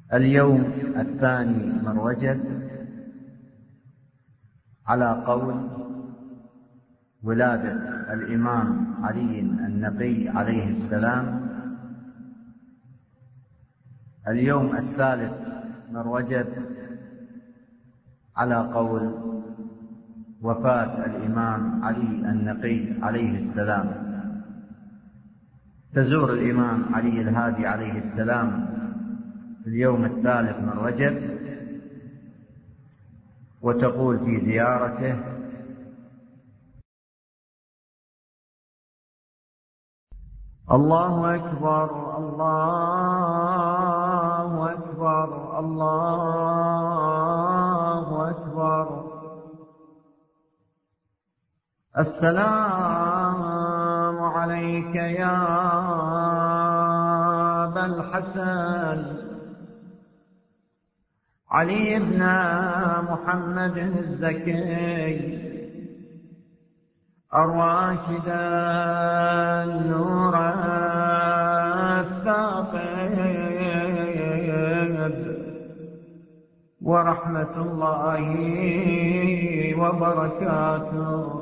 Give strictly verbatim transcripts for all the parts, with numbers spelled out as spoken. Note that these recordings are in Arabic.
اليوم الثاني من رجب على قول ولادة الإمام علي النقي عليه السلام. اليوم الثالث من رجب على قول وفاة الإمام علي النقي عليه السلام. تزور الإمام علي الهادي عليه السلام في اليوم الثالث من رجب وتقول في زيارته: الله أكبر الله أكبر الله أكبر. السلام عليك يا أبا الحسن علي بن محمد الزكي الراشد النور الثاقب ورحمة الله وبركاته.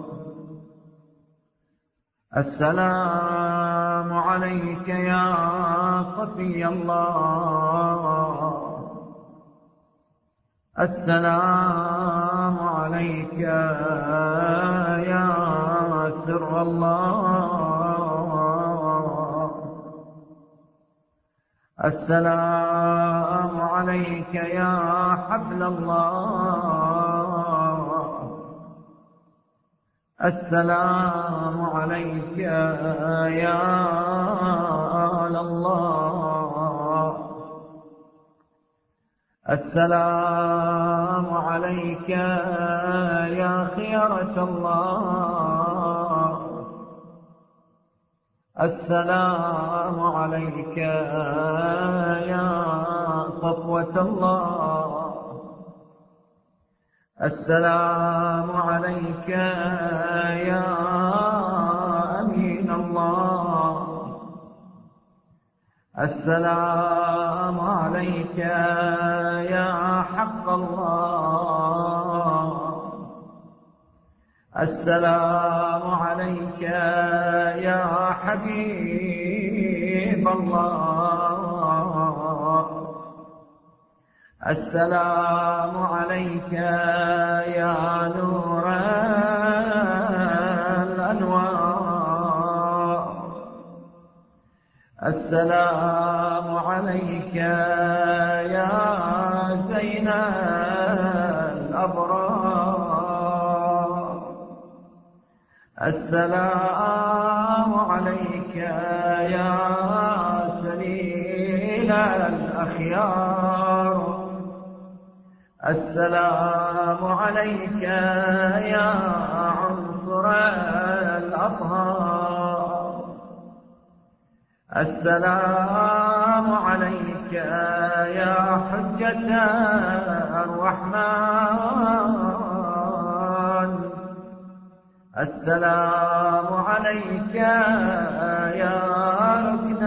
السلام عليك يا صفي الله. السلام عليك يا سر الله. السلام عليك يا حبل الله. السلام عليك يا آل الله. السلام عليك يا خيرة الله. السلام عليك يا صفوة الله. السلام عليك يا أمين الله. السلام عليك يا حق الله. السلام عليك يا حبيب الله. السلام عليك يا نور الأنوار. السلام عليك يا زين الأبرار. السلام عليك يا سليل الأخيار. السلام عليك يا عنصر الأطهار. السلام عليك يا حجة الرحمن. السلام عليك يا ركن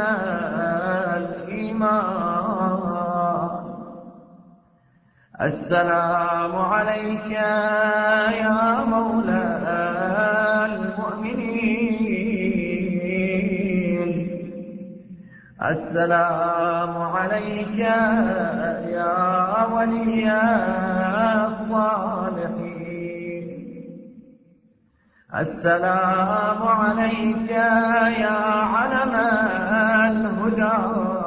الإيمان. السلام عليك يا مولى المؤمنين. السلام عليك يا ولي الصالحين. السلام عليك يا علم الهدى.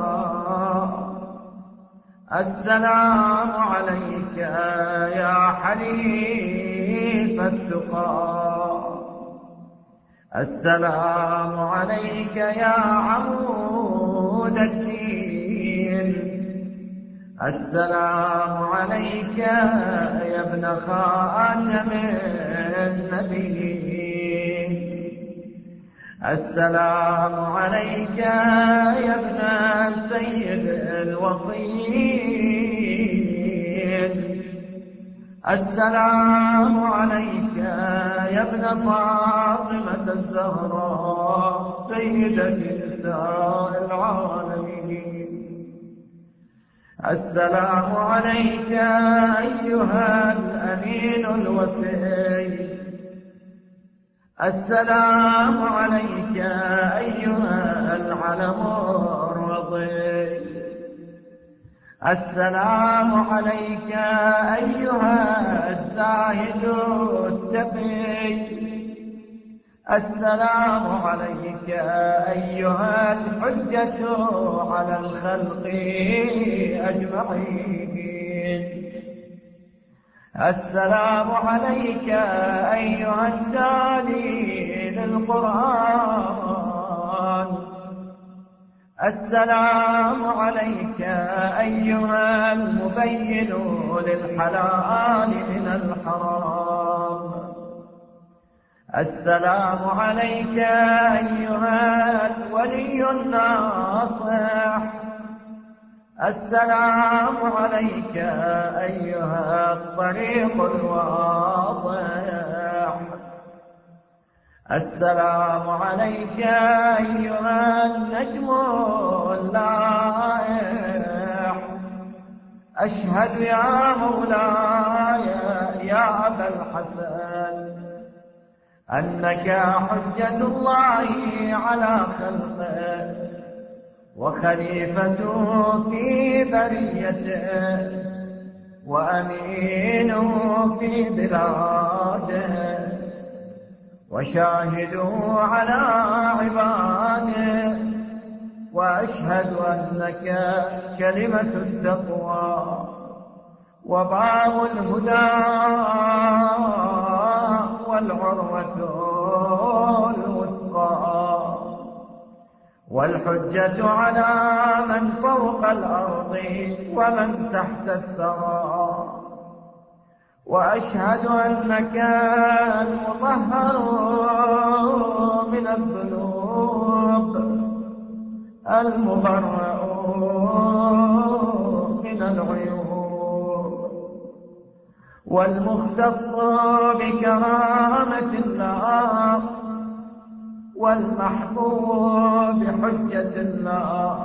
السلام عليك يا حليف التقى. السلام عليك يا عمود الدين. السلام عليك يا ابن خاتم النبيين. السلام عليك يا ابن السيد الوصيين. السلام عليك يا ابن فاطمة الزهراء سيدة نساء العالمين. السلام عليك أيها الأمين الوفي. السلام عليك أيها العلم الرضي. السلام عليك أيها الزاهد التقي. السلام عليك أيها الحجة على الخلق أجمعين. السلام عليك أيها التالي للقرآن. السلام عليك أيها المبين للحلال من الحرام. السلام عليك أيها الولي الناصح. السلام عليك أيها الطريق الواضح. السلام عليك أيها النجم اللائح. أشهد يا مولاي يا أبا الحسن أنك حجة الله على خلقه وخليفته في بريته وأمينه في بلاده وشاهده على عباده. وأشهد أنك كلمة التقوى وباب الهدى والعروة الوثقى والحجة على من فوق الأرض ومن تحت الثرى. وأشهد أنك المطهر من الذنوب المبرأ من العيوب والمختص بكرامة الله والمحفوظ بحجة الله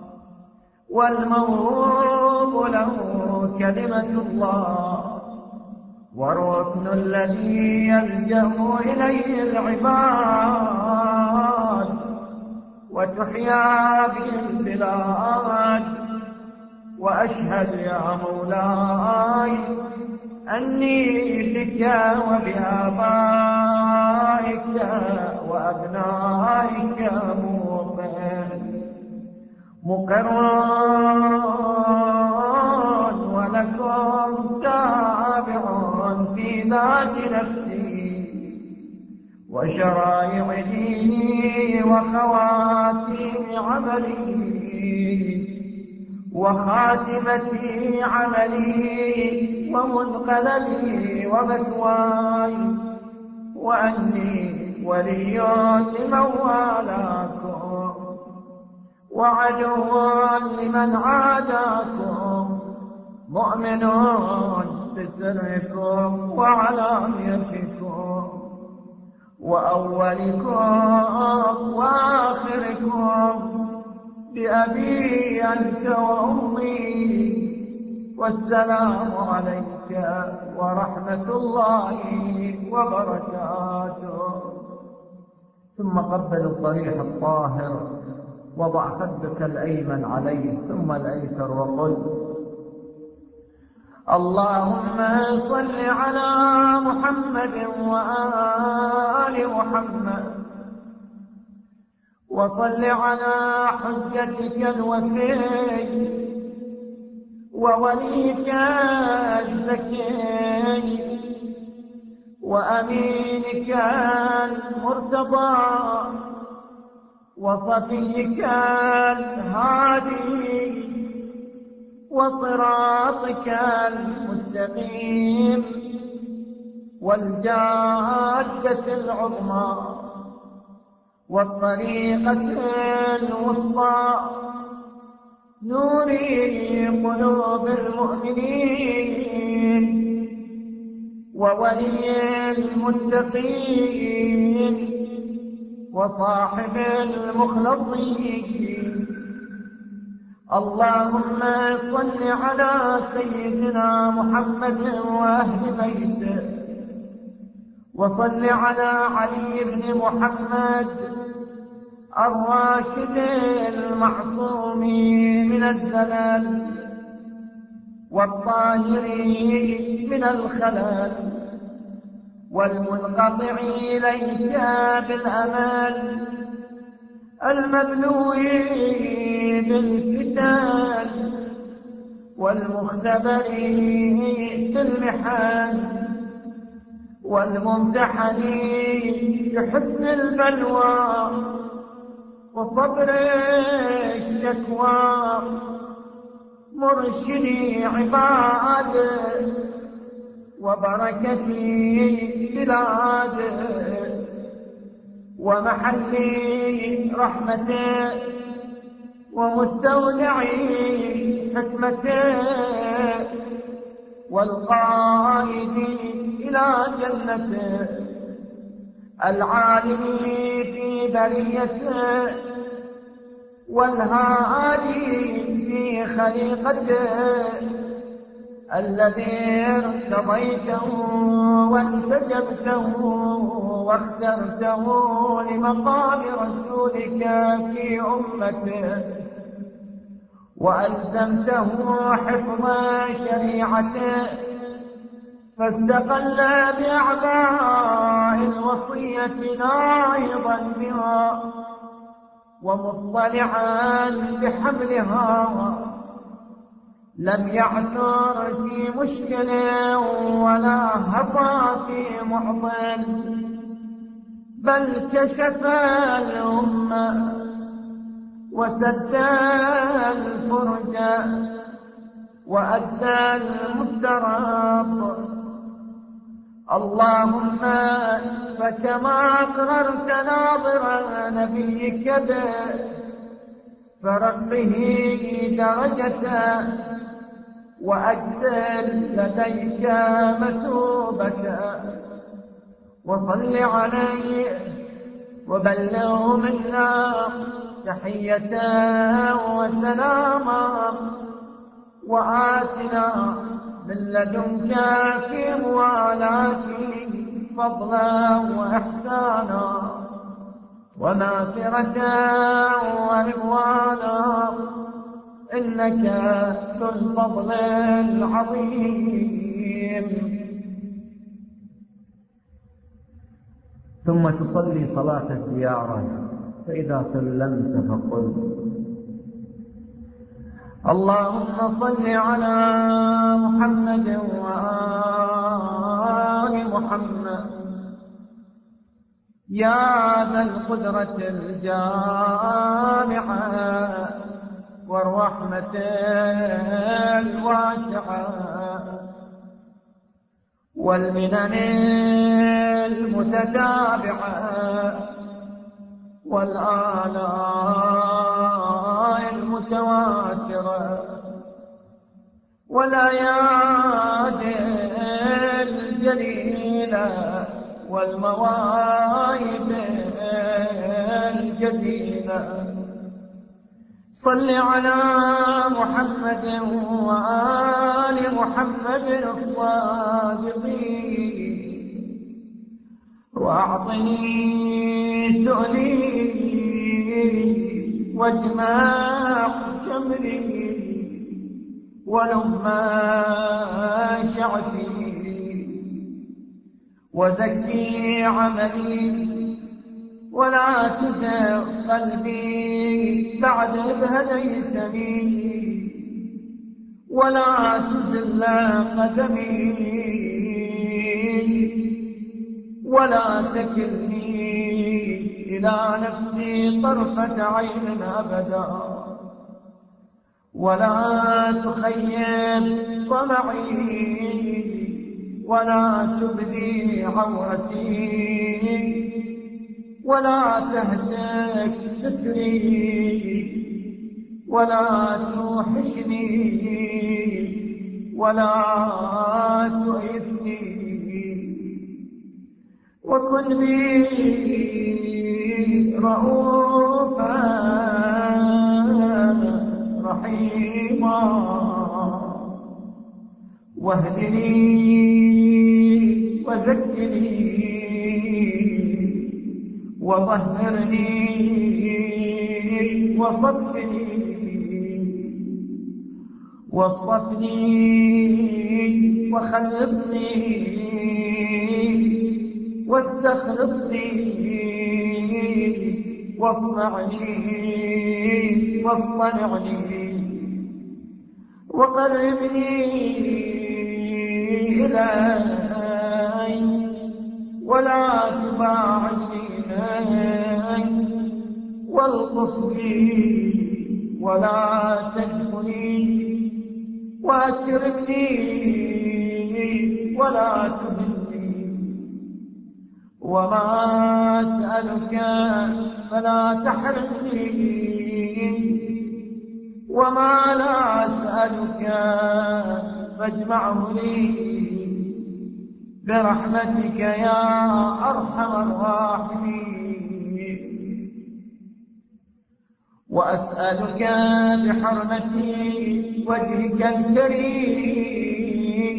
والموهوب له كلمة الله والركن الذي يلجأ إليه العباد وتحيا به البلاد. وأشهد يا مولاي أني بك وبآبائك وأبنائك موقن مقر ولكم تابع في ذات نفسي وشرائع ديني وخواتيم عملي وخاتمتي عملي ومنقلبي ومثواي. وأني ولي لمن والاكم وعدو لمن عاداكم مؤمن بسركم وعلانيتكم وأولكم وآخركم بأبي أنت وأمي. والسلام عليك ورحمة الله وبركاته. ثم قبل الضريح الطاهر وضع خدك الأيمن عليه ثم الأيسر وقل اللهم صل على محمد وآل محمد وصل على حجتك الوفي ووليك الزكي وأمينك المرتضى وصفيك الهادي وصراطك المستقيم والجادة العظمى والطريقة الوسطى نور قلوب المؤمنين وولي المتقين وصاحب المخلصين اللهم صل على سيدنا محمد وأهل بيته، وصل على علي بن محمد الراشد المعصوم من الزلل والطاهر من الخلل والمنقطع إليك بالأمل المبلو بالفتن والمختبر بالمحن والممتحن بحسن البلوى وصبر الشكوى مرشدي عباده وبركة بلاده ومحل رحمته ومستودع حكمته والقائد إلى جنته العالم في بريته والهادي في خليقته الذي ارتضيته وانتجبته واخترته لمقام رسولك في أمته وألزمته حفظ شريعته فاستقل بأعباء الوصية ناهضا بها ومطلعا بحملها لم يعثر في مشكل ولا هفى في معضل بل كشف الأمة وسد الفرج وأدى المفترض. اللهم فكما أقررت ناظر نبيك به فرقه درجته وأجزل لديك مثوبته وصل عليه وبلغه منا تحية وسلاما وآتنا من لدنك في موالاته فضلا وإحسانا ومغفرة ورضوانا إنك ذو الفضل العظيم. ثم تصلي صلاة الزيارة، فإذا سلمت فقل: اللهم صل على محمد وآل محمد يا ذا القدرة الجامعة والرحمة الواسعة والمنن المتتابعة والآلاء المتواترة والآيات الجليلة والمواهب الجزيلة. صل على محمد وآل محمد الصادقين وأعطني سؤلي واجمع شمري ولما شعثي وزكي عملي ولا تزغ قلبي بعد إذ هديتني ولا تزل قدمي ولا تكلني إلى نفسي طرفة عين أبدا ولا تخيب طمعي ولا تبدي عورتي ولا تهتك ستري ولا توحشني ولا تؤيسني وكن بي رؤوفا رحيما عظيما واهدني وذكرني وطهرني وصفني واصطفني وخلصني واستخلصني واصنعني واصطنعني وقربني إلي ولا تباعدني والطف بي ولا تدخلي واكرمني ولا تهني وما أسألك فلا تحرمني وما لا أسألك فاجمعه لي برحمتك يا أرحم الراحمين وأسألك بحرمة وجهك الكريم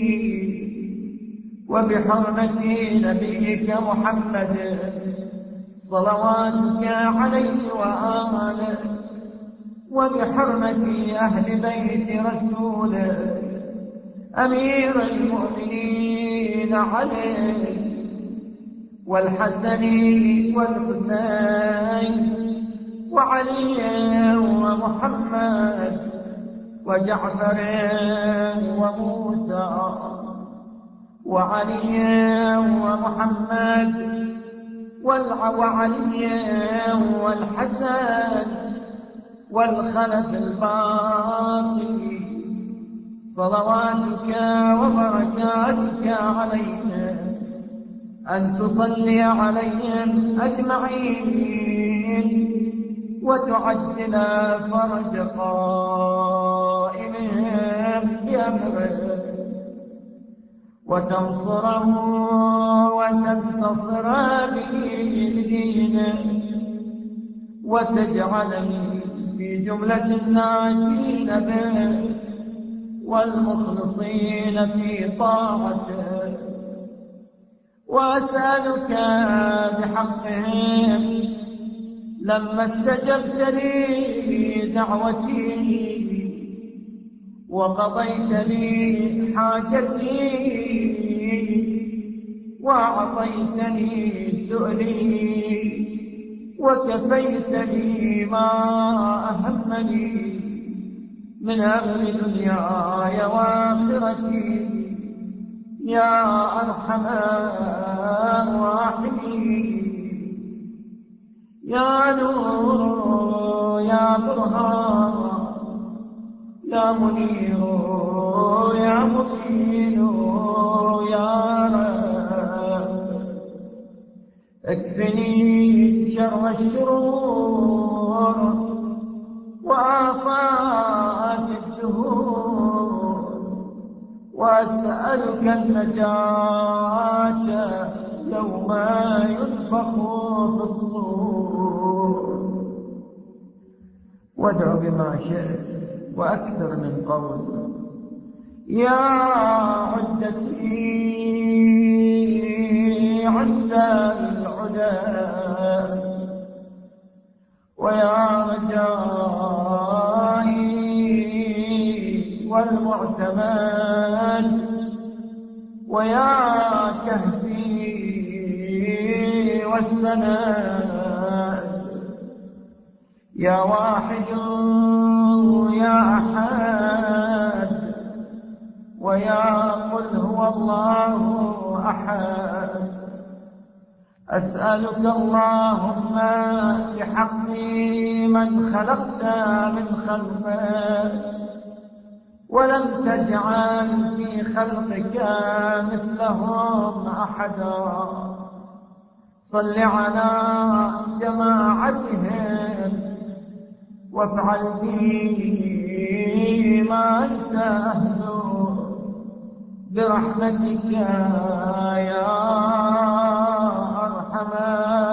وبحرمة نبيك محمد صلواتك عليه وآله وبحرمة أهل بيت رسوله أمير المؤمنين عليه والحسن والحسين وعلي ومحمد وجعفر وموسى وعلي ومحمد وعلي والحسن والخلف الباقي صلواتك وبركاتك علينا أن تصلي عليهم أجمعين وتعجل فرج قائمهم بأمره وتنصره وتنتصر به لدينه وتجعلني في جملة الناجين به والمخلصين في طاعته وأسألك بحقهم لما استجبت لي دعوتي وقضيت لي حاجتي وأعطيتني سؤلي وكفيتني ما أهمني من أمر دنياي وآخرتي يا أرحم الراحمين يا نور يا برهان يا منير يا مبين يا رب اكفني شر الشرور وآفات الدهور وأسألك النجاة يوم ينفخ في الصور وادع بما شئت وأكثر من قول يا عدتي عند العدا ويا رجائي والمعتمد ويا كهفي والسند يا واحد يا أحد ويا قل هو الله أحد أسألك اللهم بحق من خلقت من خلقك ولم تجعل في خلقك مثلهم أحدا صل على جماعتهم وافعل به ما أنت أهله برحمتك يا أرحم